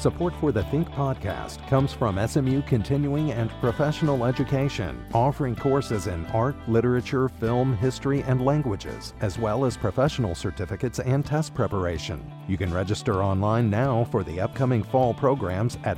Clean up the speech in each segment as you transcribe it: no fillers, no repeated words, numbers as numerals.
Support for the Think podcast comes from SMU Continuing and Professional Education, offering courses in art, literature, film, history, and languages, as well as professional certificates and test preparation. You can register online now for the upcoming fall programs at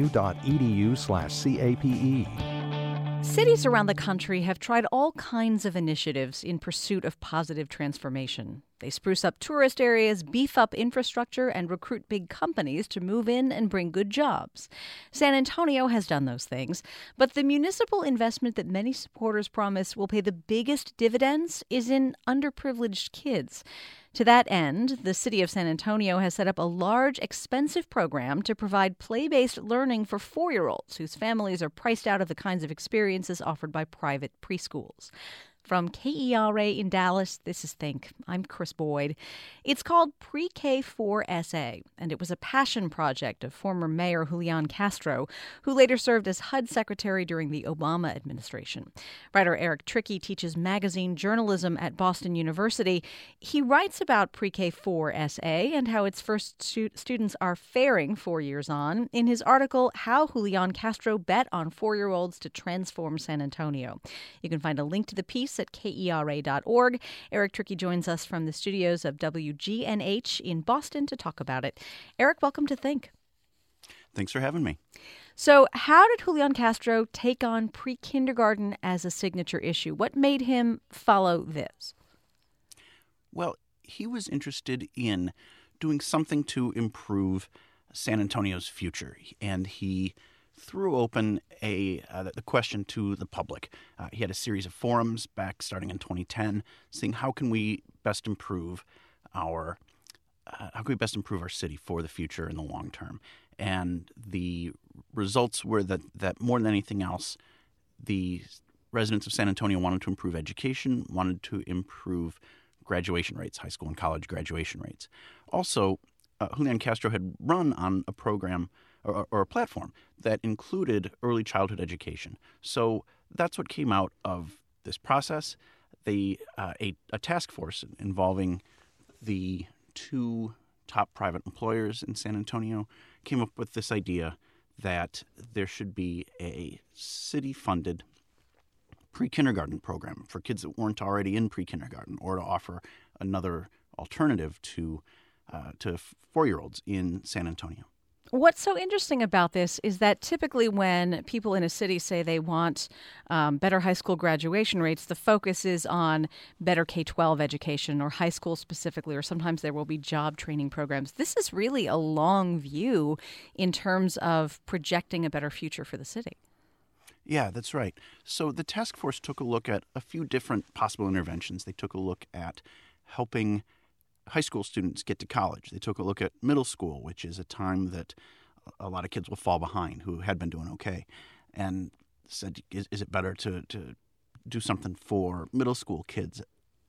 smu.edu/CAPE. Cities around the country have tried all kinds of initiatives in pursuit of positive transformation. They spruce up tourist areas, beef up infrastructure, and recruit big companies to move in and bring good jobs. San Antonio has done those things, but the municipal investment that many supporters promise will pay the biggest dividends is in underprivileged kids. To that end, the city of San Antonio has set up a large, expensive program to provide play-based learning for 4-year-olds whose families are priced out of the kinds of experiences offered by private preschools. From KERA in Dallas, this is Think. I'm Chris Boyd. It's called Pre-K4SA, and it was a passion project of former Mayor Julian Castro, who later served as HUD secretary during the Obama administration. Writer Eric Trickey teaches magazine journalism at Boston University. He writes about Pre-K4SA and how its first students are faring 4 years on in his article, How Julian Castro Bet on 4-Year-Olds to Transform San Antonio. You can find a link to the piece at KERA.org. Eric Trickey joins us from the studios of WGNH in Boston to talk about it. Eric, welcome to Think. Thanks for having me. So how did Julian Castro take on pre-kindergarten as a signature issue? What made him follow this? Well, he was interested in doing something to improve San Antonio's future, and he threw open the question to the public. He had a series of forums back starting in 2010, saying how can we best improve our city for the future in the long term. And the results were that more than anything else, the residents of San Antonio wanted to improve education, wanted to improve graduation rates, high school and college graduation rates. Also, Julian Castro had run on a program or a platform that included early childhood education. So that's what came out of this process. A task force involving the 2 top private employers in San Antonio came up with this idea that there should be a city-funded pre-kindergarten program for kids that weren't already in pre-kindergarten, or to offer another alternative to 4-year-olds in San Antonio. What's so interesting about this is that typically when people in a city say they want better high school graduation rates, the focus is on better K-12 education or high school specifically, or sometimes there will be job training programs. This is really a long view in terms of projecting a better future for the city. Yeah, that's right. So the task force took a look at a few different possible interventions. They took a look at helping high school students get to college. They took a look at middle school, which is a time that a lot of kids will fall behind who had been doing okay, and said, is it better to do something for middle school kids?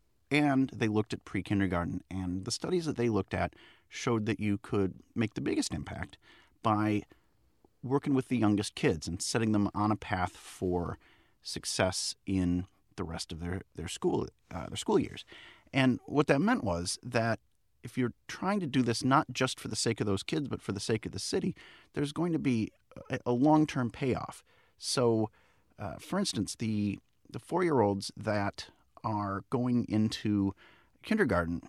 And they looked at pre-kindergarten, and the studies that they looked at showed that you could make the biggest impact by working with the youngest kids and setting them on a path for success in the rest of their school years. And what that meant was that if you're trying to do this not just for the sake of those kids, but for the sake of the city, there's going to be a long-term payoff. So, for instance, the 4-year-olds that are going into kindergarten,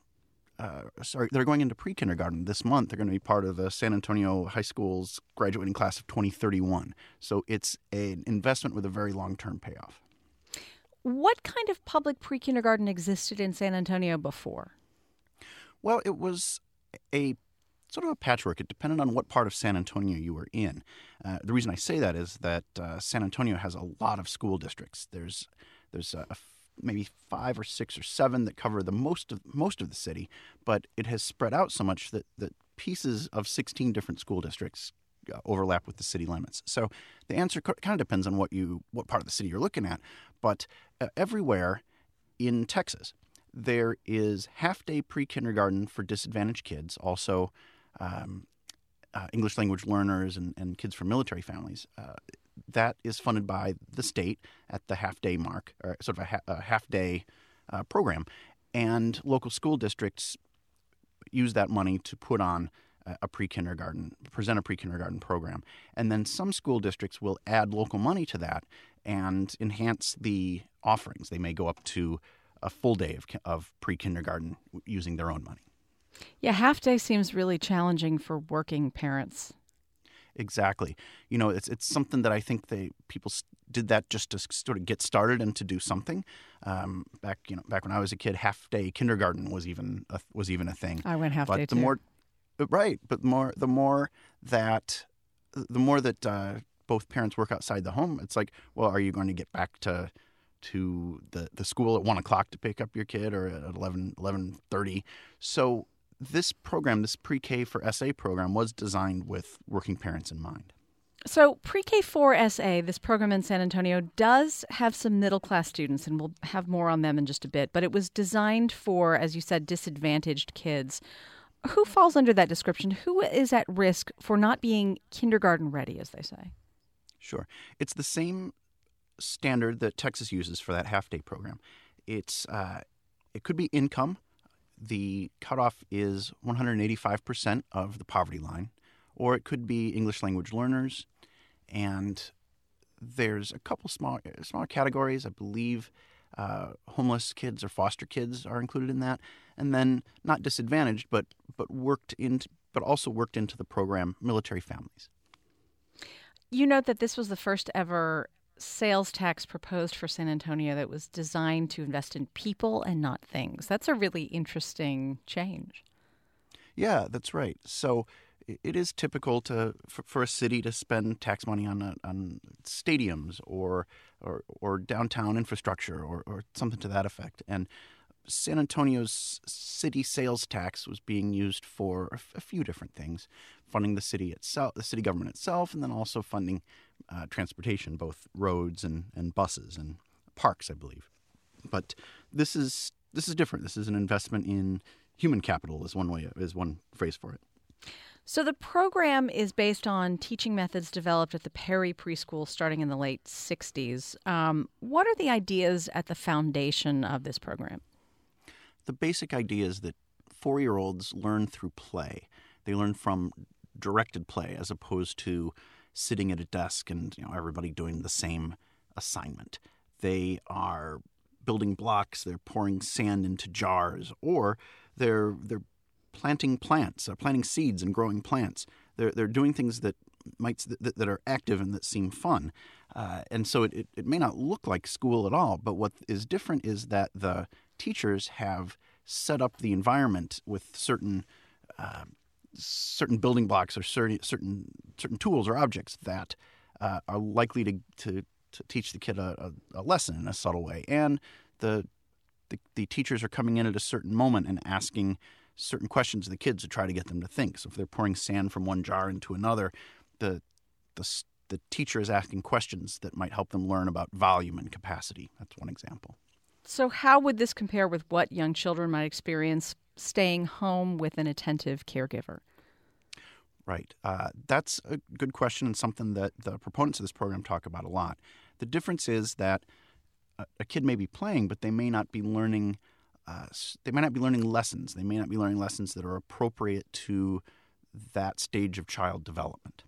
they're going into pre-kindergarten this month. They're going to be part of the San Antonio High School's graduating class of 2031. So it's an investment with a very long-term payoff. What kind of public pre-kindergarten existed in San Antonio before? Well, it was a sort of a patchwork. It depended on what part of San Antonio you were in. The reason I say that is that San Antonio has a lot of school districts. There's maybe 5 or 6 or 7 that cover the most of the city, but it has spread out so much that pieces of 16 different school districts overlap with the city limits. So the answer kind of depends on what part of the city you're looking at. But everywhere in Texas, there is half-day pre-kindergarten for disadvantaged kids, also English language learners and kids from military families. That is funded by the state at the half-day mark, or sort of a half-day program. And local school districts use that money to put on a present a pre-kindergarten program. And then some school districts will add local money to that and enhance the offerings. They may go up to a full day of pre-kindergarten using their own money. Yeah, half day seems really challenging for working parents. Exactly. It's something that I think people did that just to sort of get started and to do something. Back when I was a kid, half day kindergarten was even a thing. I went half day too. The more that both parents work outside the home, it's like, well, are you going to get back to the school at 1:00 to pick up your kid, or at 11:30? So this program, this pre-K for SA program, was designed with working parents in mind. So Pre-K for SA, this program in San Antonio, does have some middle-class students, and we'll have more on them in just a bit. But it was designed for, as you said, disadvantaged kids. Who falls under that description? Who is at risk for not being kindergarten ready, as they say? Sure. It's the same standard that Texas uses for that half-day program. It could be income. The cutoff is 185% of the poverty line, or it could be English language learners. And there's a couple smaller categories. I believe homeless kids or foster kids are included in that. And then not disadvantaged, but also worked into the program, military families. You note that this was the first ever sales tax proposed for San Antonio that was designed to invest in people and not things. That's a really interesting change. Yeah, that's right. So it is typical for a city to spend tax money on stadiums or downtown infrastructure or something to that effect. And San Antonio's city sales tax was being used for a few different things, funding the city itself, the city government itself, and then also funding transportation, both roads and buses and parks, I believe. But this is different. This is an investment in human capital, is one phrase for it. So the program is based on teaching methods developed at the Perry Preschool starting in the late 60s. What are the ideas at the foundation of this program? The basic idea is that 4-year-olds learn through play. They learn from directed play as opposed to sitting at a desk and everybody doing the same assignment. They are building blocks, they're pouring sand into jars, or they're planting plants, planting seeds and growing plants. They're doing things that are active and that seem fun. And so it may not look like school at all, but what is different is that the teachers have set up the environment with certain building blocks or certain tools or objects that are likely to teach the kid a lesson in a subtle way. And the teachers are coming in at a certain moment and asking certain questions of the kids to try to get them to think. So if they're pouring sand from one jar into another, the teacher is asking questions that might help them learn about volume and capacity. That's one example. So how would this compare with what young children might experience staying home with an attentive caregiver? Right. That's a good question and something that the proponents of this program talk about a lot. The difference is that a kid may be playing, but they may not be learning. They might not be learning lessons. They may not be learning lessons that are appropriate to that stage of child development.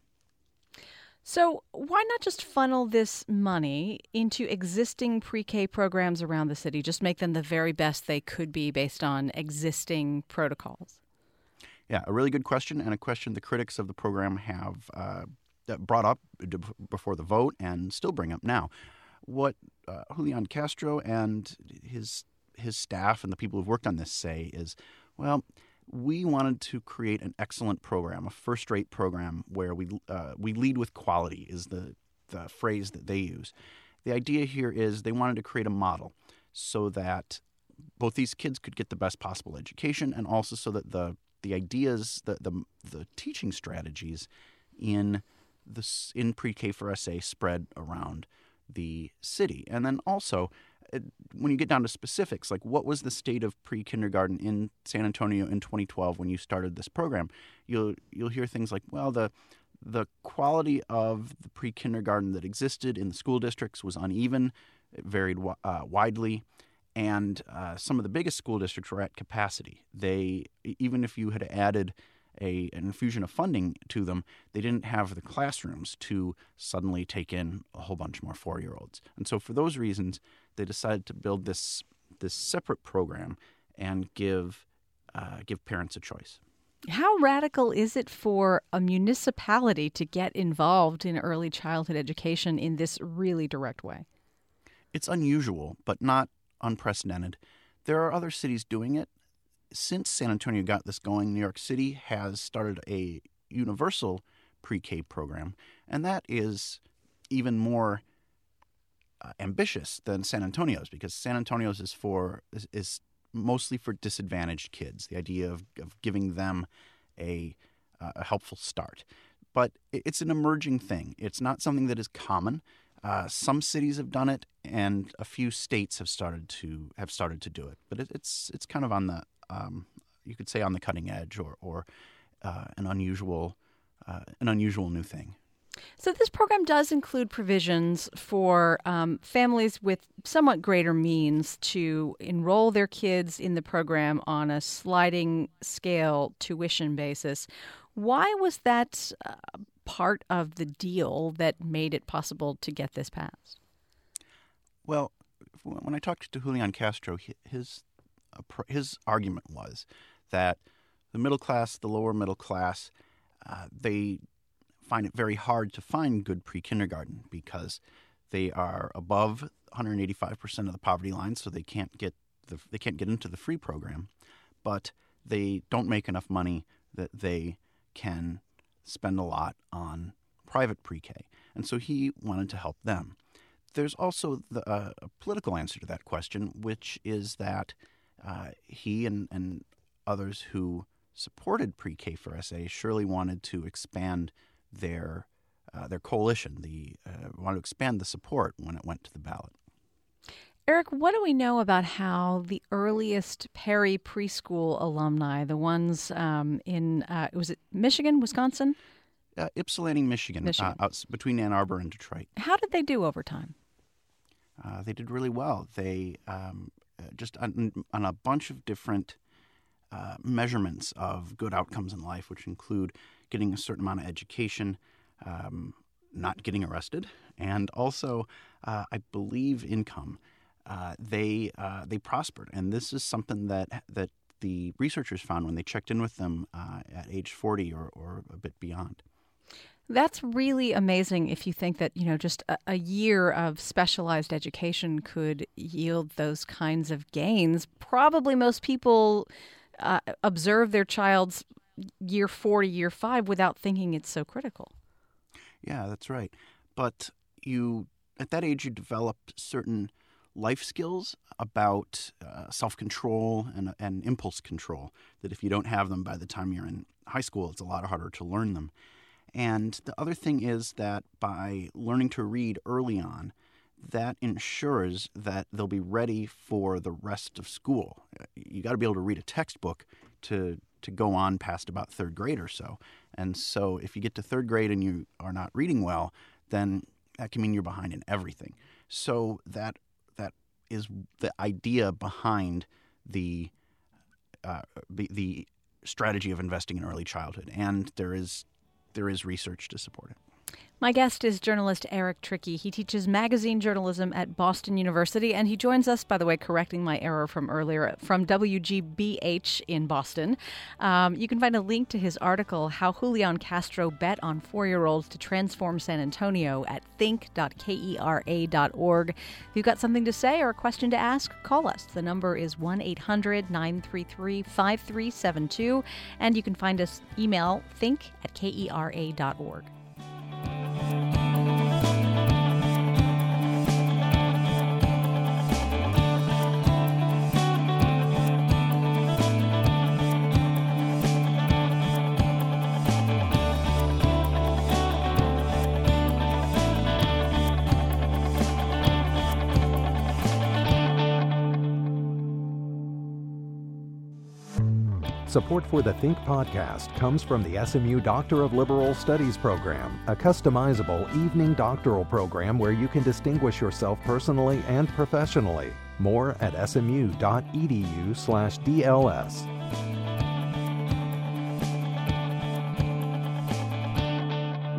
So why not just funnel this money into existing pre-K programs around the city? Just make them the very best they could be based on existing protocols. Yeah, a really good question, and a question the critics of the program have brought up before the vote and still bring up now. What Julian Castro and his staff and the people who've worked on this say is, well, we wanted to create an excellent program, a first-rate program where we lead with quality is the phrase that they use. The idea here is they wanted to create a model so that both these kids could get the best possible education, and also so that the ideas, the teaching strategies in pre-K for SA spread around the city. And then also, when you get down to specifics, like what was the state of pre-kindergarten in San Antonio in 2012 when you started this program, you'll hear things like, well, the quality of the pre-kindergarten that existed in the school districts was uneven. It varied widely. And some of the biggest school districts were at capacity. Even if you had added an infusion of funding to them, they didn't have the classrooms to suddenly take in a whole bunch more 4-year-olds. And so for those reasons, they decided to build this separate program and give parents a choice. How radical is it for a municipality to get involved in early childhood education in this really direct way? It's unusual, but not unprecedented. There are other cities doing it. Since San Antonio got this going, New York City has started a universal pre-K program, and that is even more ambitious than San Antonio's, because San Antonio's is mostly for disadvantaged kids, the idea of giving them a helpful start. But it's an emerging thing. It's not something that is common. Some cities have done it, and a few states have started to do it. But it's kind of on the you could say on the cutting edge, or an unusual new thing. So this program does include provisions for families with somewhat greater means to enroll their kids in the program on a sliding scale tuition basis. Why was that part of the deal that made it possible to get this passed? Well, when I talked to Julian Castro, his argument was that the middle class, the lower middle class, they find it very hard to find good pre-kindergarten because they are above 185% of the poverty line, so they can't get into the free program, but they don't make enough money that they can spend a lot on private pre-K, and so he wanted to help them. There's also a political answer to that question, which is that he and others who supported pre-K for SA surely wanted to expand their coalition. Wanted to expand the support when it went to the ballot. Eric, what do we know about how the earliest Perry preschool alumni, the ones in was it Michigan, Wisconsin? Ypsilanti, Michigan. Out between Ann Arbor and Detroit. How did they do over time? They did really well. They just on a bunch of different measurements of good outcomes in life, which include getting a certain amount of education, not getting arrested, and also, I believe, income. They prospered, and this is something that the researchers found when they checked in with them at age 40 or a bit beyond. That's really amazing if you think that, just a year of specialized education could yield those kinds of gains. Probably most people observe their child's year 4 to year 5 without thinking it's so critical. Yeah, that's right. But at that age, you develop certain life skills about self-control and impulse control that if you don't have them by the time you're in high school, it's a lot harder to learn them. And the other thing is that by learning to read early on, that ensures that they'll be ready for the rest of school. You got to be able to read a textbook to go on past about third grade or so. And so if you get to third grade and you are not reading well, then that can mean you're behind in everything. So that is the idea behind the strategy of investing in early childhood, and there is research to support it. My guest is journalist Eric Trickey. He teaches magazine journalism at Boston University, and he joins us, by the way, correcting my error from earlier, from WGBH in Boston. You can find a link to his article, How Julian Castro Bet on 4-Year-Olds to Transform San Antonio, at think.kera.org. If you've got something to say or a question to ask, call us. The number is 1-800-933-5372, and you can find us email think@kera.org. Support for the Think podcast comes from the SMU Doctor of Liberal Studies program, a customizable evening doctoral program where you can distinguish yourself personally and professionally. More at smu.edu/DLS.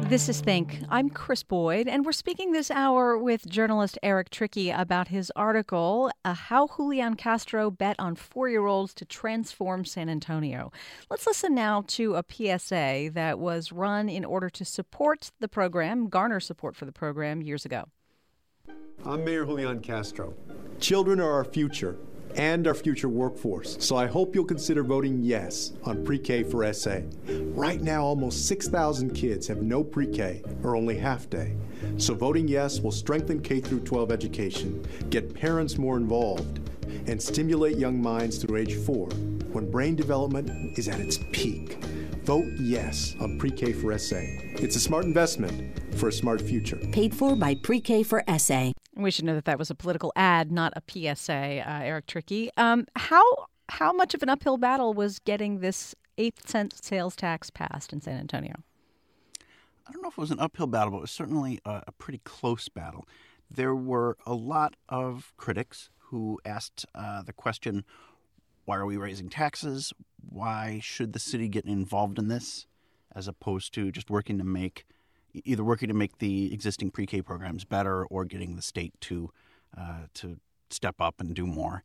This is Think. I'm Chris Boyd, and we're speaking this hour with journalist Eric Trickey about his article, How Julian Castro Bet on 4-Year-Olds to Transform San Antonio. Let's listen now to a PSA that was run in order to support the program, garner support for the program years ago. I'm Mayor Julian Castro. Children are our future and our future workforce, so I hope you'll consider voting yes on Pre-K for SA. Right now, almost 6,000 kids have no pre-K or only half-day. So voting yes will strengthen K-12 education, get parents more involved, and stimulate young minds through age 4, when brain development is at its peak. Vote yes on Pre-K for SA. It's a smart investment for a smart future. Paid for by Pre-K for SA. We should know that was a political ad, not a PSA, Eric Trickey. How much of an uphill battle was getting this 8-cent sales tax passed in San Antonio? I don't know if it was an uphill battle, but it was certainly a pretty close battle. There were a lot of critics who asked the question, why are we raising taxes? Why should the city get involved in this, as opposed to just working to make the existing pre-K programs better or getting the state to step up and do more.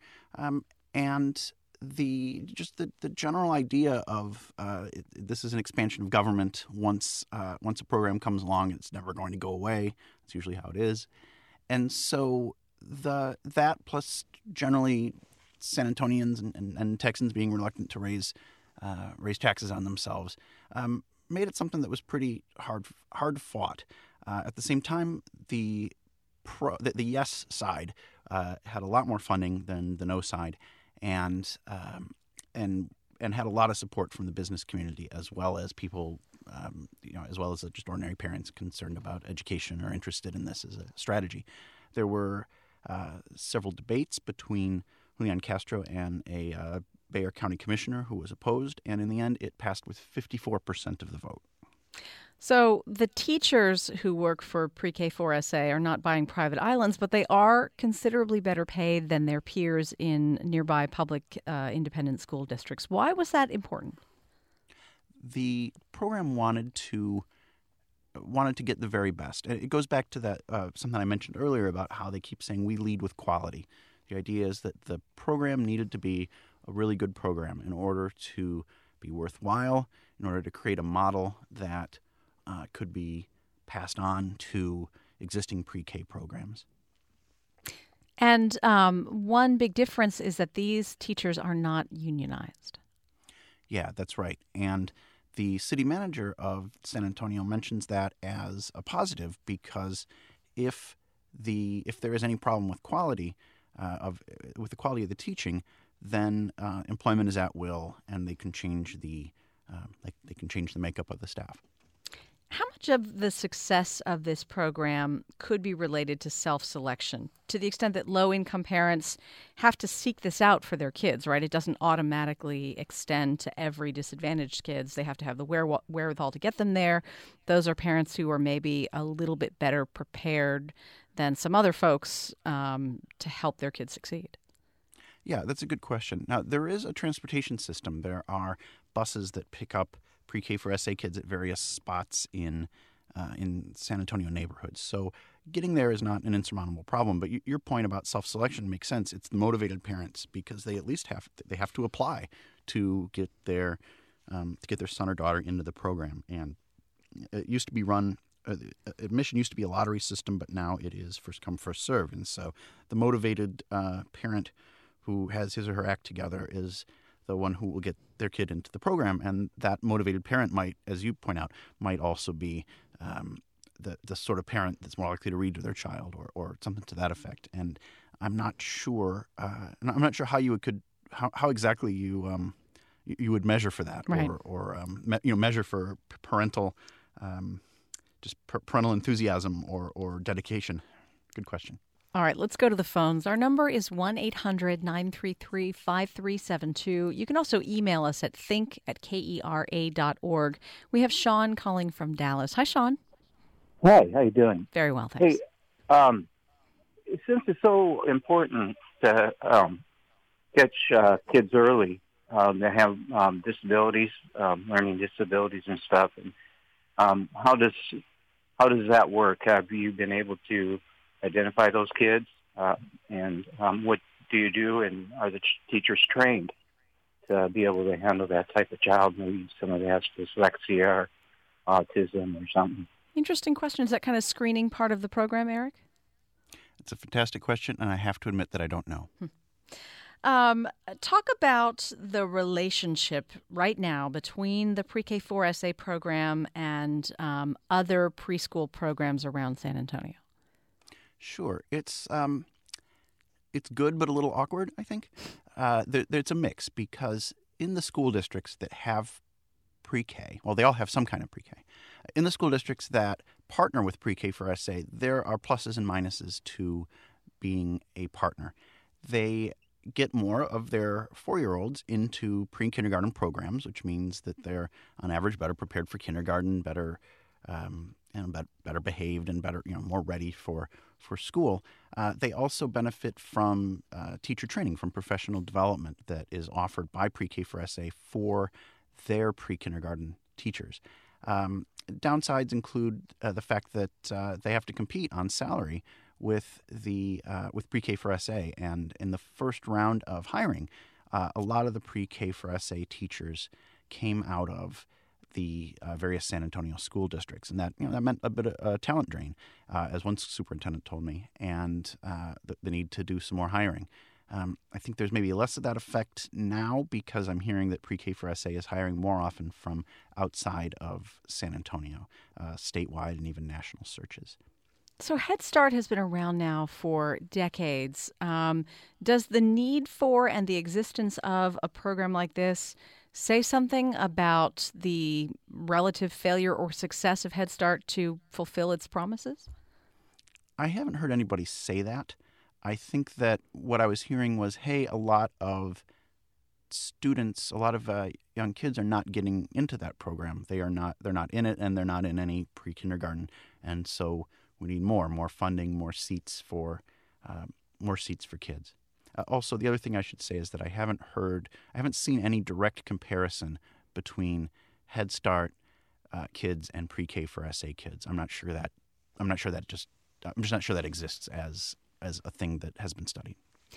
And the general idea of this is an expansion of government. Once a program comes along, it's never going to go away. That's usually how it is. And so that plus generally San Antonians and Texans being reluctant to raise taxes on themselves made it something that was pretty hard fought. At the same time, the yes side had a lot more funding than the no side, and had a lot of support from the business community as well as people, as well as just ordinary parents concerned about education or interested in this as a strategy. There were several debates between Julian Castro and a Bexar County commissioner who was opposed, and in the end it passed with 54% of the vote. So the teachers who work for Pre-K 4SA are not buying private islands, but they are considerably better paid than their peers in nearby public independent school districts. Why was that important? The program wanted to get the very best. And it goes back to that something I mentioned earlier about how they keep saying we lead with quality. The idea is that the program needed to be a really good program in order to be worthwhile, in order to create a model that could be passed on to existing pre-K programs. And one big difference is that these teachers are not unionized. Yeah, that's right. And the city manager of San Antonio mentions that as a positive because if there is any problem with quality with the quality of the teaching, then employment is at will, and they can change the makeup of the staff. How much of the success of this program could be related to self-selection, to the extent that low-income parents have to seek this out for their kids, right? It doesn't automatically extend to every disadvantaged kids. They have to have the wherewithal to get them there. Those are parents who are maybe a little bit better prepared than some other folks to help their kids succeed. Yeah, that's a good question. Now, there is a transportation system. There are buses that pick up Pre-K for SA kids at various spots in San Antonio neighborhoods. So getting there is not an insurmountable problem. But your point about self-selection makes sense. It's the motivated parents because they at least have to apply to get their son or daughter into the program. And it used to be run. Admission used to be a lottery system, but now it is first come, first served. And so the motivated parent who has his or her act together is the one who will get their kid into the program. And that motivated parent might, as you point out, might also be the sort of parent that's more likely to read to their child or something to that effect. And I'm not sure how you could how exactly you would measure for that, right. or measure for parental parental enthusiasm or dedication. Good question. All right, let's go to the phones. Our number is 1-800-933-5372. You can also email us at think@kera.org. We have Sean calling from Dallas. Hi, Sean. Hi, how you doing? Very well, thanks. Hey, since it's so important to catch kids early that have disabilities, learning disabilities and stuff, and how does how does that work? Have you been able to identify those kids? And what do you do? And are the teachers trained to be able to handle that type of child? Maybe somebody has dyslexia or autism or something. Interesting question. Is that kind of screening part of the program, Eric? It's a fantastic question, and I have to admit that I don't know. Talk about the relationship right now between the Pre-K4SA program and other preschool programs around San Antonio. Sure. It's good, but a little awkward, I think. It's a mix because in the school districts that have pre-K, well, they all have some kind of pre-K. In the school districts that partner with Pre-K4SA, there are pluses and minuses to being a partner. They get more of their 4-year-olds into pre-kindergarten programs, which means that they're, on average, better prepared for kindergarten, better behaved, and better, more ready for school. They also benefit from teacher training, from professional development that is offered by Pre-K4SA for their pre-kindergarten teachers. Downsides include the fact that they have to compete on salary with Pre-K4SA, and in the first round of hiring, a lot of the Pre-K4SA teachers came out of the various San Antonio school districts, and that meant a bit of a talent drain, as one superintendent told me, and the need to do some more hiring. I think there's maybe less of that effect now because I'm hearing that Pre-K4SA is hiring more often from outside of San Antonio, statewide and even national searches. So Head Start has been around now for decades. Does the need for and the existence of a program like this say something about the relative failure or success of Head Start to fulfill its promises? I haven't heard anybody say that. I think that what I was hearing was, hey, a lot of students, a lot of young kids are not getting into that program. They're not in it, and they're not in any pre-kindergarten. And so we need more funding, more seats for kids. Also, the other thing I should say is that I haven't seen any direct comparison between Head Start kids and Pre-K4SA kids. I'm just not sure that exists as a thing that has been studied.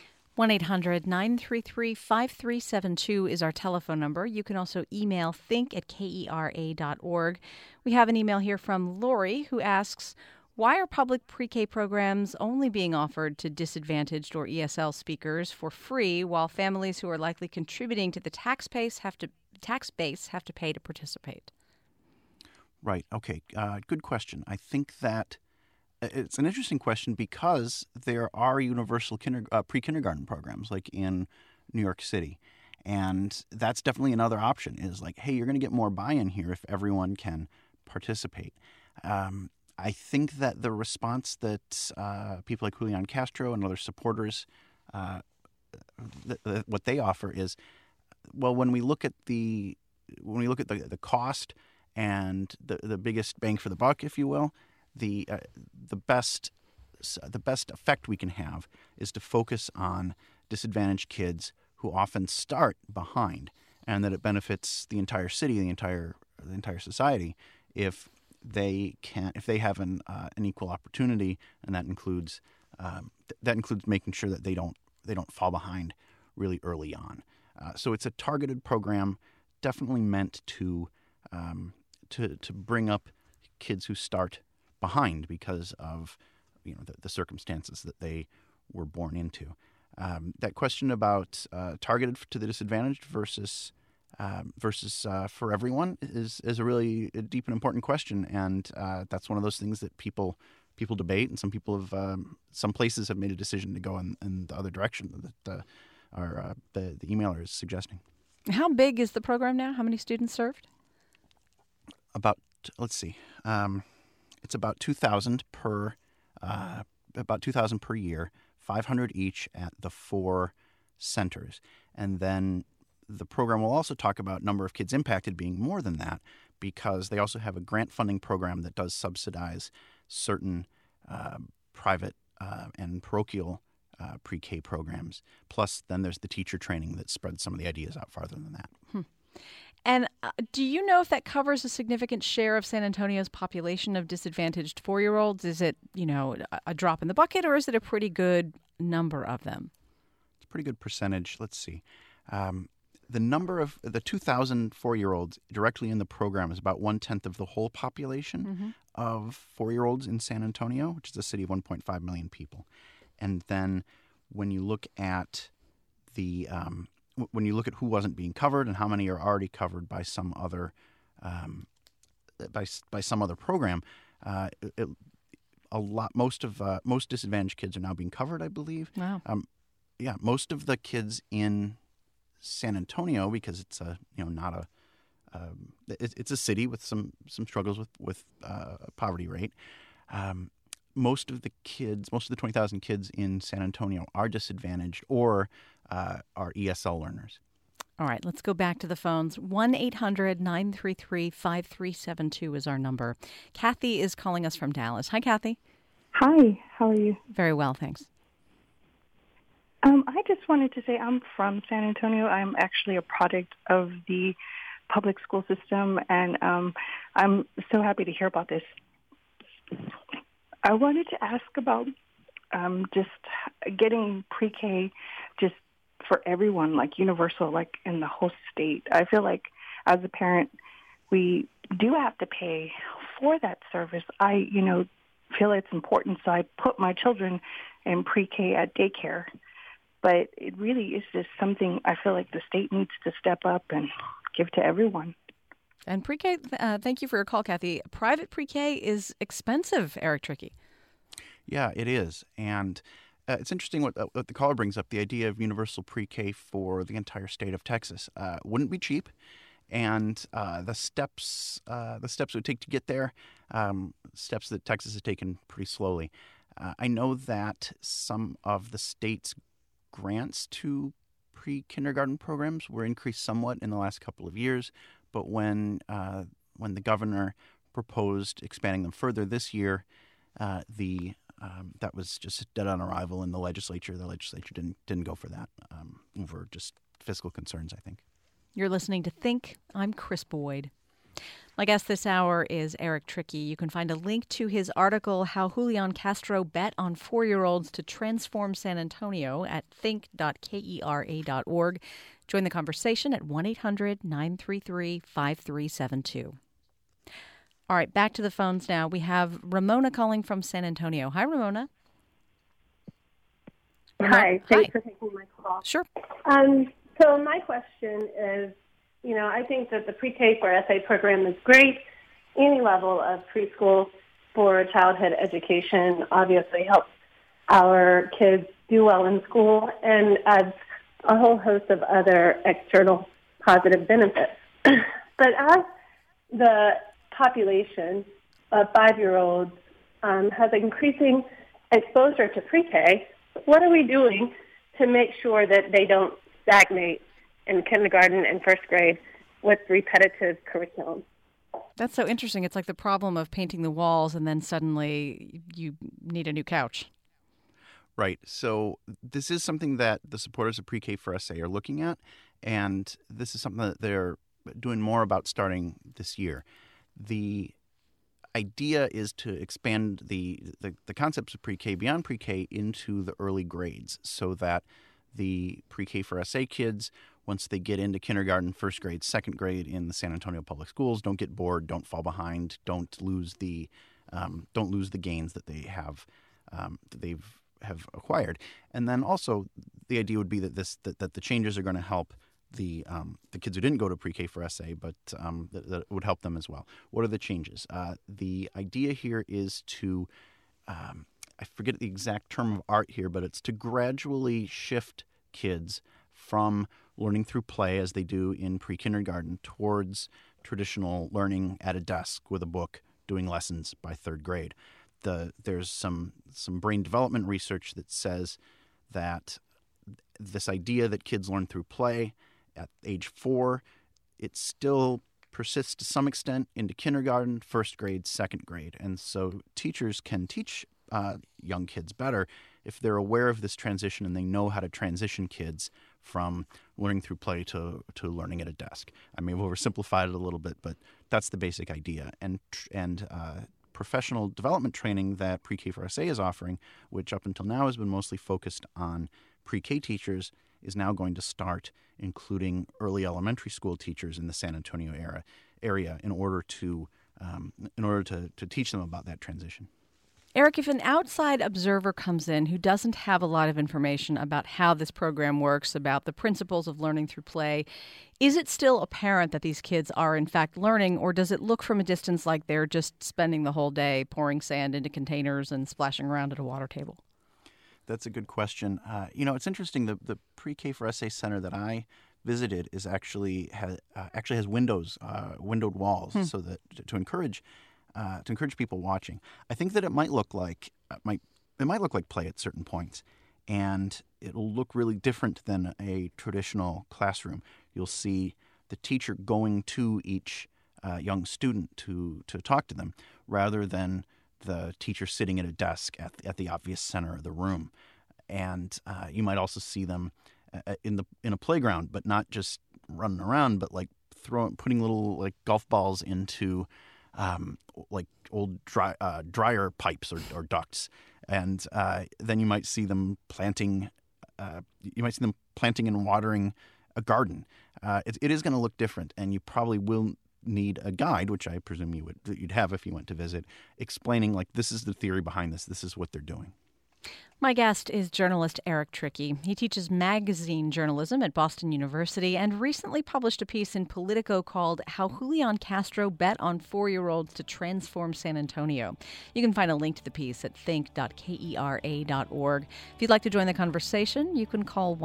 1-800-933-5372 is our telephone number. You can also email think@kera.org. We have an email here from Lori who asks, why are public pre-K programs only being offered to disadvantaged or ESL speakers for free, while families who are likely contributing to the tax base have to pay to participate? Right. Okay. Good question. I think that it's an interesting question because there are universal pre-kindergarten programs like in New York City. And that's definitely another option is like, hey, you're going to get more buy-in here if everyone can participate. I think that the response that people like Julian Castro and other supporters, what they offer is, well, when we look at the cost and the biggest bang for the buck, if you will, the best effect we can have is to focus on disadvantaged kids who often start behind, and that it benefits the entire city, the entire society, if they have an equal opportunity, and that includes making sure that they don't fall behind really early on. So it's a targeted program, definitely meant to bring up kids who start behind because of the circumstances that they were born into. That question about targeted to the disadvantaged versus for everyone is a really deep and important question, and that's one of those things that people debate, and some places have made a decision to go in the other direction that the emailer is suggesting. How big is the program now? How many students served? It's about 2,000 per year, 500 each at the 4 centers, and then the program will also talk about number of kids impacted being more than that, because they also have a grant funding program that does subsidize certain private and parochial pre-K programs. Plus, then there's the teacher training that spreads some of the ideas out farther than that. And do you know if that covers a significant share of San Antonio's population of disadvantaged 4-year-olds? Is it, a drop in the bucket, or is it a pretty good number of them? It's a pretty good percentage. Let's see. The number of the 2,000 4-year-olds directly in the program is about 1/10 of the whole population of 4-year-olds in San Antonio, which is a city of 1.5 million people. And then when you look at who wasn't being covered and how many are already covered by some other by some other program, most disadvantaged kids are now being covered, I believe. Wow. Most of the kids in San Antonio, because it's it's a city with some struggles with poverty rate. Most of the 20,000 kids in San Antonio are disadvantaged or are ESL learners. All right, let's go back to the phones. 1-800-933-5372 is our number. Kathy is calling us from Dallas. Hi, Kathy. Hi, how are you? Very well, thanks. I just wanted to say I'm from San Antonio. I'm actually a product of the public school system, and I'm so happy to hear about this. I wanted to ask about just getting pre-K just for everyone, like universal, like in the whole state. I feel like as a parent, we do have to pay for that service. I, feel it's important, so I put my children in pre-K at daycare. But it really is just something I feel like the state needs to step up and give to everyone. And pre-K, thank you for your call, Kathy. Private pre-K is expensive, Eric Trickey. Yeah, it is. And it's interesting what the caller brings up, the idea of universal pre-K for the entire state of Texas. Wouldn't be cheap. And the steps it would take to get there, steps that Texas has taken pretty slowly. I know that some of the state's grants to pre-kindergarten programs were increased somewhat in the last couple of years, but when the governor proposed expanding them further this year, that was just dead on arrival in the legislature. The legislature didn't go for that over just fiscal concerns, I think. You're listening to Think. I'm Chris Boyd. My guest this hour is Eric Trickey. You can find a link to his article, How Julian Castro Bet on 4-Year-Olds to Transform San Antonio, at think.kera.org. Join the conversation at 1-800-933-5372. All right, back to the phones now. We have Ramona calling from San Antonio. Hi, Ramona. Hi, thanks for taking my call. Sure. So my question is, I think that the pre-K for SA program is great. Any level of preschool for childhood education obviously helps our kids do well in school and adds a whole host of other external positive benefits. But as the population of 5-year-olds has increasing exposure to pre-K, what are we doing to make sure that they don't stagnate in kindergarten and first grade with repetitive curriculum? That's so interesting. It's like the problem of painting the walls and then suddenly you need a new couch. Right. So this is something that the supporters of Pre-K for SA are looking at, and this is something that they're doing more about starting this year. The idea is to expand the concepts of pre-K beyond pre-K into the early grades so that the Pre-K for SA kids, once they get into kindergarten, first grade, second grade in the San Antonio Public Schools, don't get bored, don't fall behind, don't lose the gains that they have have acquired. And then also the idea would be that that the changes are going to help the kids who didn't go to Pre-K for SA, but that it would help them as well. What are the changes? The idea here is to I forget the exact term of art here, but it's to gradually shift kids from learning through play, as they do in pre-kindergarten, towards traditional learning at a desk with a book, doing lessons by third grade. There's some brain development research that says that this idea that kids learn through play at age 4, it still persists to some extent into kindergarten, first grade, second grade. And so teachers can teach young kids better if they're aware of this transition and they know how to transition kids from learning through play to learning at a desk. I may have oversimplified it a little bit, but that's the basic idea. And professional development training that Pre-K for SA is offering, which up until now has been mostly focused on pre-K teachers, is now going to start including early elementary school teachers in the San Antonio area in order to teach them about that transition. Eric, if an outside observer comes in who doesn't have a lot of information about how this program works, about the principles of learning through play, is it still apparent that these kids are in fact learning, or does it look from a distance like they're just spending the whole day pouring sand into containers and splashing around at a water table? That's a good question. It's interesting. The Pre-K for SA Center that I visited is actually has windowed walls, so that to encourage people watching. I think that it might look like play at certain points, and it'll look really different than a traditional classroom. You'll see the teacher going to each young student to talk to them, rather than the teacher sitting at a desk at the obvious center of the room. And you might also see them in a playground, but not just running around, but like putting little like golf balls into like old dryer pipes or ducts, and then you might see them planting. You might see them planting and watering a garden. It is going to look different, and you probably will need a guide, which I presume you'd have if you went to visit, explaining like this is the theory behind this. This is what they're doing. My guest is journalist Eric Trickey. He teaches magazine journalism at Boston University and recently published a piece in Politico called How Julian Castro Bet on 4-Year-Olds to Transform San Antonio. You can find a link to the piece at think.kera.org. If you'd like to join the conversation, you can call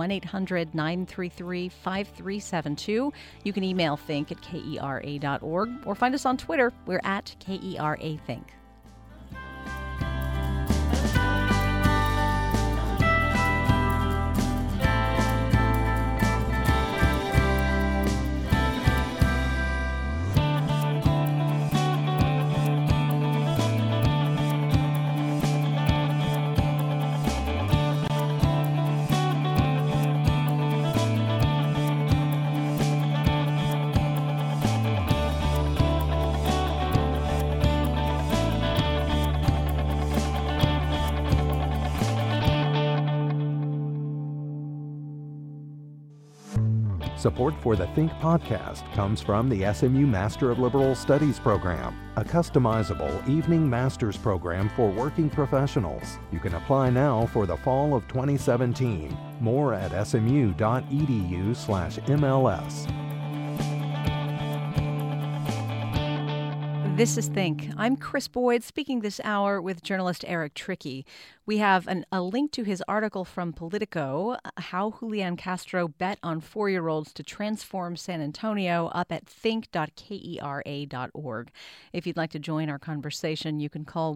1-800-933-5372. You can email think@kera.org or find us on Twitter. We're at KERA Think. Support for the Think podcast comes from the SMU Master of Liberal Studies program, a customizable evening master's program for working professionals. You can apply now for the fall of 2017. More at smu.edu/MLS. This is Think. I'm Chris Boyd, speaking this hour with journalist Eric Trickey. We have a link to his article from Politico, How Julian Castro Bet on 4-Year-Olds to Transform San Antonio, up at think.kera.org. If you'd like to join our conversation, you can call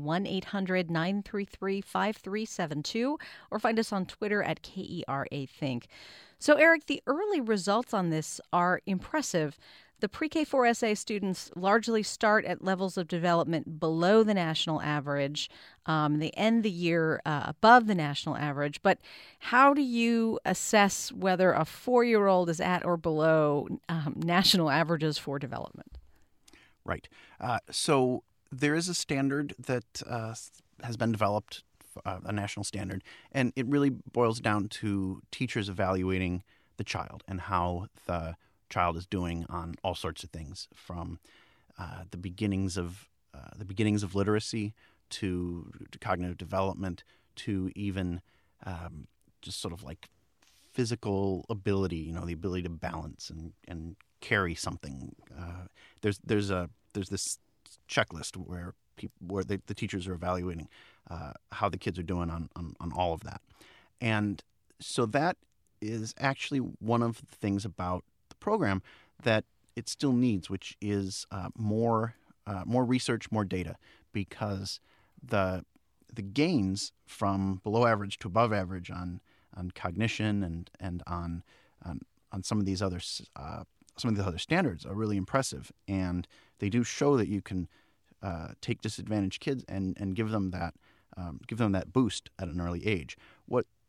1-800-933-5372 or find us on Twitter at KERA Think. So, Eric, the early results on this are impressive. The Pre-K 4 SA students largely start at levels of development below the national average. They end the year above the national average. But how do you assess whether a 4-year-old is at or below national averages for development? Right. So there is a standard that has been developed, a national standard, and it really boils down to teachers evaluating the child and how the child is doing on all sorts of things, from the beginnings of literacy to cognitive development to even just sort of like physical ability, the ability to balance and carry something. There's this checklist where the teachers are evaluating how the kids are doing on all of that, and so that is actually one of the things about program that it still needs, which is more research, more data, because the gains from below average to above average on cognition and on some of these other standards are really impressive, and they do show that you can take disadvantaged kids and give them that boost at an early age. What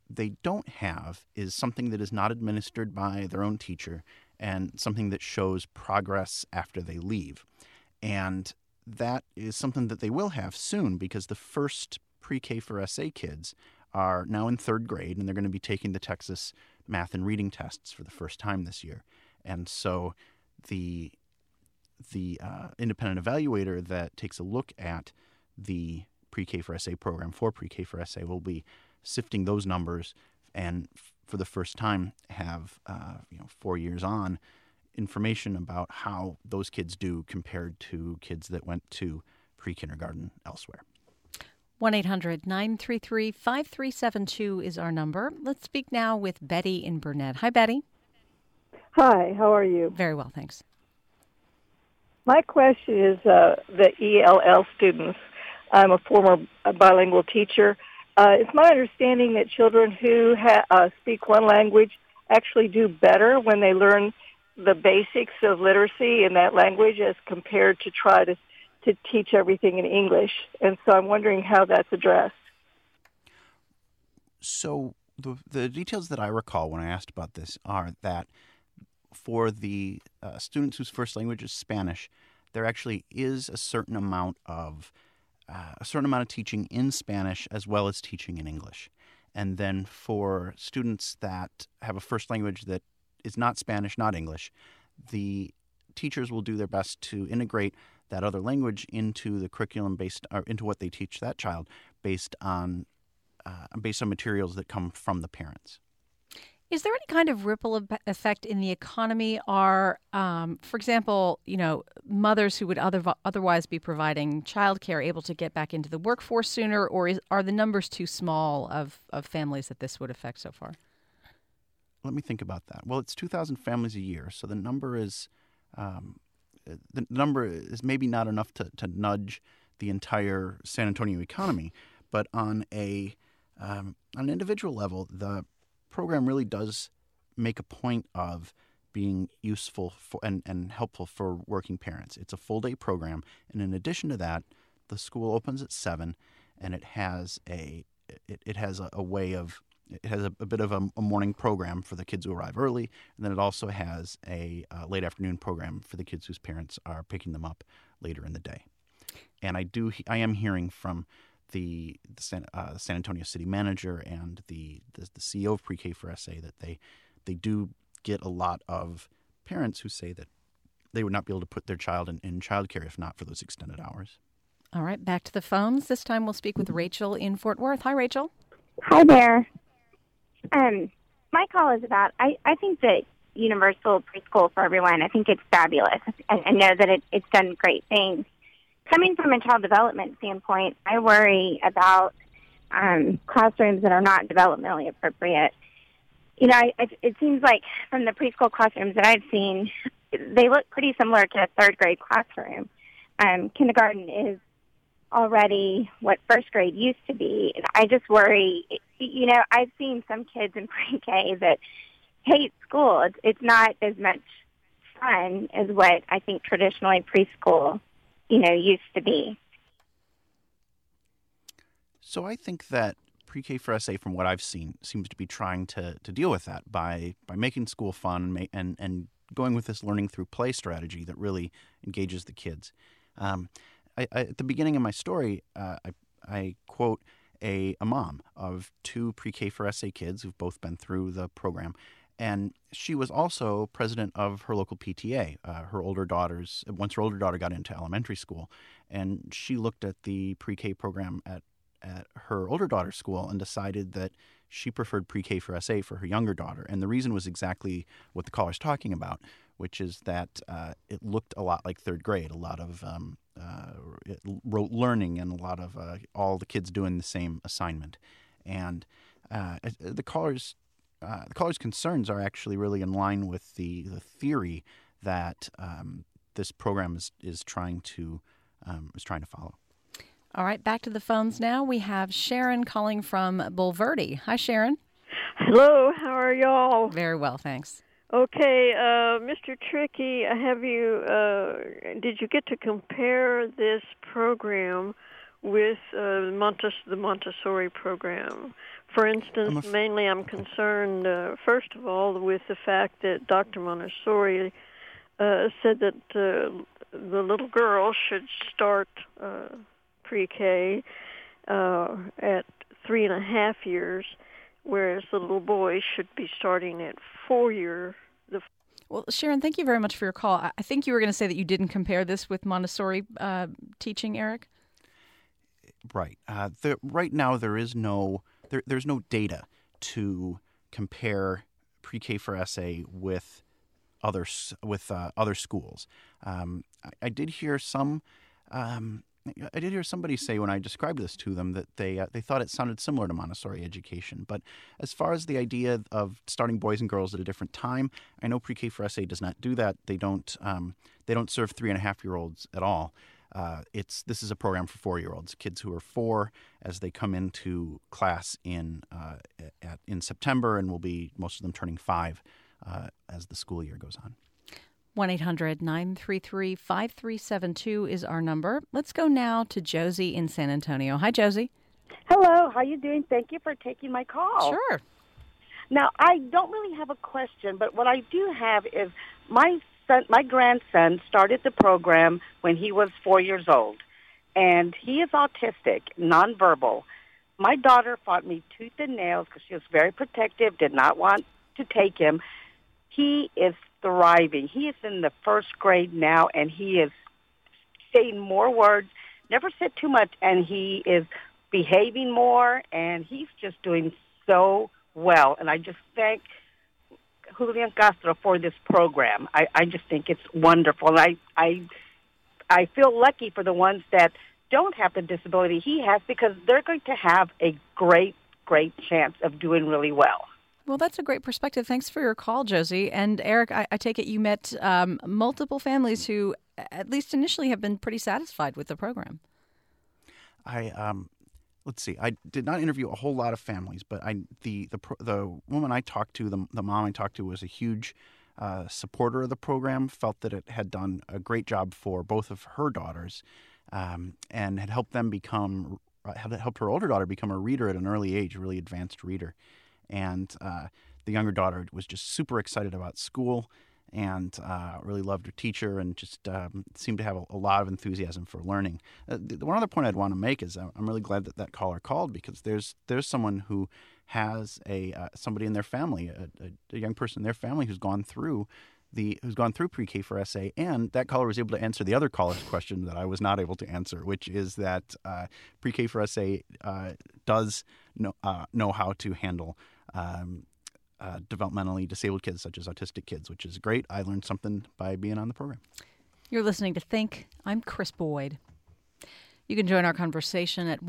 they don't have is something that is not administered by their own teacher and something that shows progress after they leave. And that is something that they will have soon, because the first pre-K for SA kids are now in third grade, and they're going to be taking the Texas math and reading tests for the first time this year. And so the independent evaluator that takes a look at the pre-K for SA program for pre-K for SA will be sifting those numbers, and for the first time have 4 years on information about how those kids do compared to kids that went to pre-kindergarten elsewhere. 1-800-933-5372 is our number. Let's speak now with Betty in Burnett. Hi, Betty. Hi, how are you? Very well, thanks. My question is the ELL students. I'm a former bilingual teacher. It's my understanding that children who speak one language actually do better when they learn the basics of literacy in that language as compared to try to teach everything in English. And so I'm wondering how that's addressed. So the details that I recall when I asked about this are that for the students whose first language is Spanish, there actually is a certain amount of teaching in Spanish as well as teaching in English. And then for students that have a first language that is not Spanish, not English, the teachers will do their best to integrate that other language into the curriculum into what they teach that child based on materials that come from the parents. Is there any kind of ripple effect in the economy? Are, for example, mothers who would otherwise be providing childcare able to get back into the workforce sooner, or are the numbers too small of families that this would affect so far? Let me think about that. Well, it's 2,000 families a year, so the number is maybe not enough to nudge the entire San Antonio economy, but on an individual level, the program really does make a point of being useful and helpful for working parents. It's a full-day program, and in addition to that, the school opens at 7, and it has a bit of a morning program for the kids who arrive early, and then it also has a late afternoon program for the kids whose parents are picking them up later in the day. And I am hearing from the San Antonio city manager and the CEO of Pre-K for SA that they do get a lot of parents who say that they would not be able to put their child in childcare if not for those extended hours. All right, back to the phones. This time we'll speak with Rachel in Fort Worth. Hi, Rachel. Hi there. My call is about, I think that universal preschool for everyone, I think it's fabulous. I know that it's done great things. Coming from a child development standpoint, I worry about classrooms that are not developmentally appropriate. It seems like from the preschool classrooms that I've seen, they look pretty similar to a third grade classroom. Kindergarten is already what first grade used to be. And I just worry, I've seen some kids in pre-K that hate school. It's not as much fun as what I think traditionally preschool, used to be. So I think that Pre-K for SA, from what I've seen, seems to be trying to deal with that by making school fun and going with this learning through play strategy that really engages the kids. At the beginning of my story, I quote a mom of 2 Pre-K for SA kids who've both been through the program. And she was also president of her local PTA. Once her older daughter got into elementary school, and she looked at the pre-K program at her older daughter's school and decided that she preferred pre-K for SA for her younger daughter. And the reason was exactly what the caller's talking about, which is that it looked a lot like third grade, a lot of rote learning and a lot of all the kids doing the same assignment. And the caller's concerns are actually really in line with the theory that this program is trying to follow. All right, back to the phones now. We have Sharon calling from Bulverde. Hi, Sharon. Hello, how are y'all? Very well, thanks. Okay, Mr. Trickey, did you get to compare this program with the Montessori program. For instance, mainly I'm concerned, first of all, with the fact that Dr. Montessori said that the little girl should start pre-K at 3.5 years, whereas the little boy should be starting at 4 years. Well, Sharon, thank you very much for your call. I think you were going to say that you didn't compare this with Montessori teaching, Eric? Right. Right now, there's no data to compare pre-K for SA with other schools. I did hear somebody say when I described this to them that they thought it sounded similar to Montessori education. But as far as the idea of starting boys and girls at a different time, I know pre-K for SA does not do that. They don't serve 3.5-year-olds at all. This is a program for 4-year-olds, kids who are 4, as they come into class in September, and will be most of them turning 5 as the school year goes on. 1-800-933-5372 is our number. Let's go now to Josie in San Antonio. Hi, Josie. Hello. How you doing? Thank you for taking my call. Sure. Now, I don't really have a question, but what I do have is my grandson started the program when he was 4 years old, and he is autistic, nonverbal. My daughter fought me tooth and nails because she was very protective, did not want to take him. He is thriving. He is in the first grade now, and he is saying more words, never said too much, and he is behaving more, and he's just doing so well. And I just thank Julian Castro for this program. I just think it's wonderful. And I feel lucky for the ones that don't have the disability he has, because they're going to have a great chance of doing really well. Well, that's a great perspective. Thanks for your call, Josie. And Eric, I take it you met multiple families who, at least initially, have been pretty satisfied with the program. Let's see. I did not interview a whole lot of families, but the woman I talked to, the mom I talked to, was a huge supporter of the program. Felt that it had done a great job for both of her daughters, and had helped her older daughter become a reader at an early age, a really advanced reader. And the younger daughter was just super excited about school, and really loved her teacher, and just seemed to have a lot of enthusiasm for learning. The one other point I'd want to make is I'm really glad that caller called, because there's someone who has somebody in their family, a young person in their family who's gone through pre-K for SA, and that caller was able to answer the other caller's question that I was not able to answer, which is that pre-K for SA does know how to handle developmentally disabled kids, such as autistic kids, which is great. I learned something by being on the program. You're listening to Think. I'm Chris Boyd. You can join our conversation at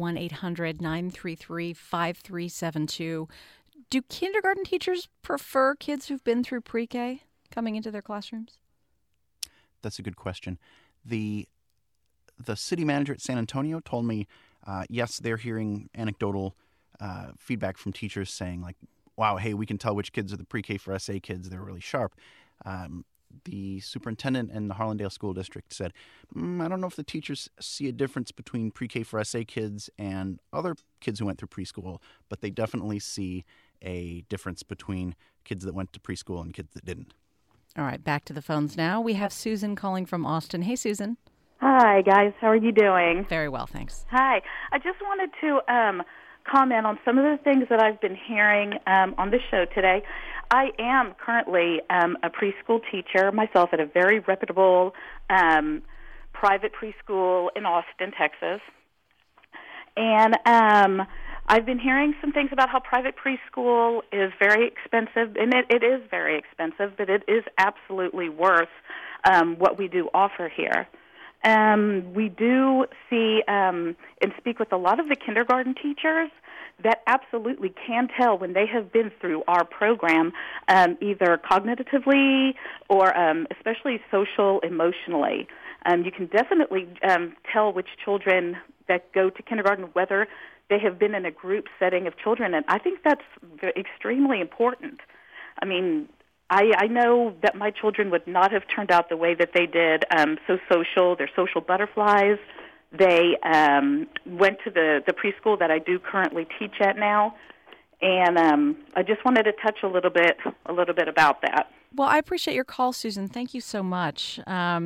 1-800-933-5372. Do kindergarten teachers prefer kids who've been through pre-K coming into their classrooms? That's a good question. The city manager at San Antonio told me, yes, they're hearing anecdotal feedback from teachers saying, like, wow, hey, we can tell which kids are the pre-K for SA kids. They're really sharp. The superintendent in the Harlandale School District said, I don't know if the teachers see a difference between pre-K for SA kids and other kids who went through preschool, but they definitely see a difference between kids that went to preschool and kids that didn't. All right, back to the phones now. We have Susan calling from Austin. Hey, Susan. Hi, guys. How are you doing? Very well, thanks. Hi. I just wanted to comment on some of the things that I've been hearing on the show today. I am currently a preschool teacher myself at a very reputable private preschool in Austin, Texas. And I've been hearing some things about how private preschool is very expensive, and it is very expensive, but it is absolutely worth what we do offer here. We do see and speak with a lot of the kindergarten teachers that absolutely can tell when they have been through our program, either cognitively or especially social, emotionally. You can definitely tell which children that go to kindergarten, whether they have been in a group setting of children, and I think that's extremely important. I mean, I know that my children would not have turned out the way that they did, so social. They're social butterflies. They went to the preschool that I do currently teach at now, and I just wanted to touch a little bit about that. Well, I appreciate your call, Susan. Thank you so much.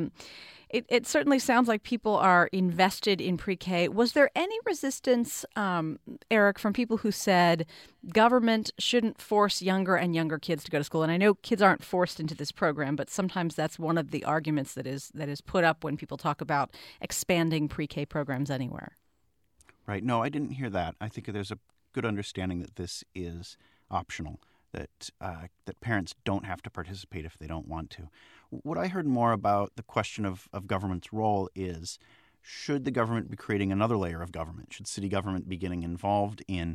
It certainly sounds like people are invested in pre-K. Was there any resistance, Eric, from people who said government shouldn't force younger and younger kids to go to school? And I know kids aren't forced into this program, but sometimes that's one of the arguments that is put up when people talk about expanding pre-K programs anywhere. Right. No, I didn't hear that. I think there's a good understanding that this is optional, that parents don't have to participate if they don't want to. What I heard more about the question of government's role is, should the government be creating another layer of government? Should city government be getting involved in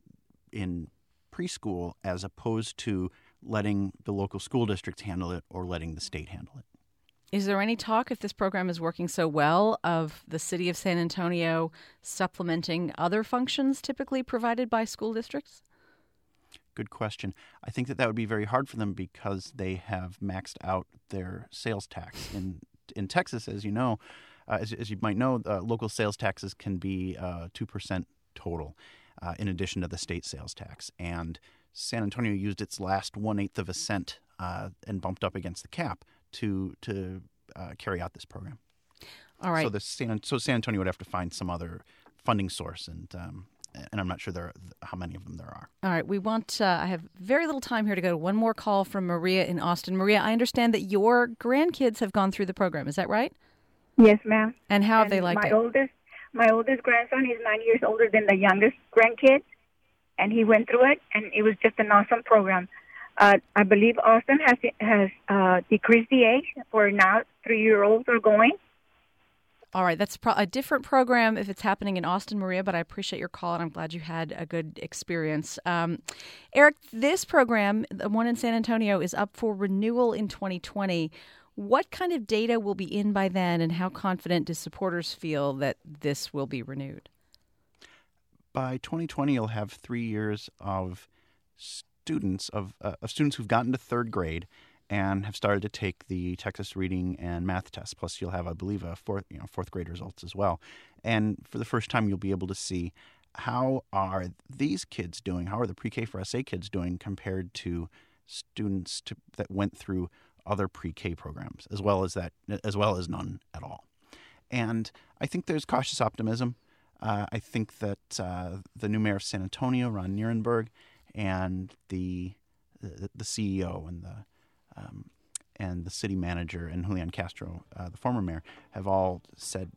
preschool as opposed to letting the local school districts handle it or letting the state handle it? Is there any talk, if this program is working so well, of the city of San Antonio supplementing other functions typically provided by school districts? Good question. I think that would be very hard for them because they have maxed out their sales tax. In Texas, as you know, as you might know, local sales taxes can be 2% total in addition to the state sales tax. And San Antonio used its last 1/8 of a cent and bumped up against the cap to carry out this program. All right. So San Antonio would have to find some other funding source, and I'm not sure how many of them there are. All right. We want I have very little time here to go to one more call from Maria in Austin. Maria, I understand that your grandkids have gone through the program. Is that right? Yes, ma'am. And how have they liked it? My oldest grandson is 9 years older than the youngest grandkid, and he went through it, and it was just an awesome program. I believe Austin has decreased the age for now 3-year-olds are going. All right, that's a different program if it's happening in Austin, Maria, but I appreciate your call, and I'm glad you had a good experience. Eric, this program, the one in San Antonio, is up for renewal in 2020. What kind of data will be in by then, and how confident do supporters feel that this will be renewed? By 2020, you'll have 3 years of students who've gotten to third grade and have started to take the Texas reading and math tests. Plus, you'll have, I believe, fourth grade results as well. And for the first time, you'll be able to see how are these kids doing, how are the pre-K for SA kids doing compared to students that went through other pre-K programs, as well as none at all. And I think there's cautious optimism. I think that the new mayor of San Antonio, Ron Nierenberg, and the CEO and the city manager and Julian Castro, the former mayor, have all said,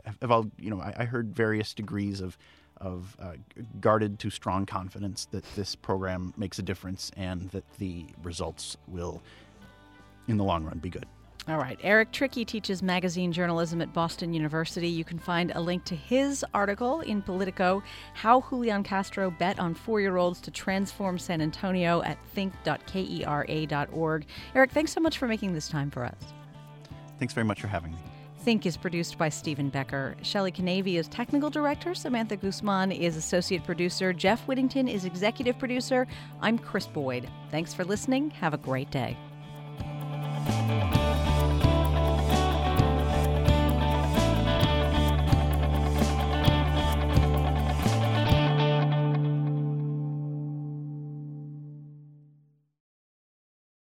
I heard various degrees of guarded to strong confidence that this program makes a difference and that the results will, in the long run, be good. All right. Eric Trickey teaches magazine journalism at Boston University. You can find a link to his article in Politico, How Julian Castro Bet on 4-Year-Olds to Transform San Antonio, at think.kera.org. Eric, thanks so much for making this time for us. Thanks very much for having me. Think is produced by Stephen Becker. Shelley Canavy is technical director. Samantha Guzman is associate producer. Jeff Whittington is executive producer. I'm Chris Boyd. Thanks for listening. Have a great day.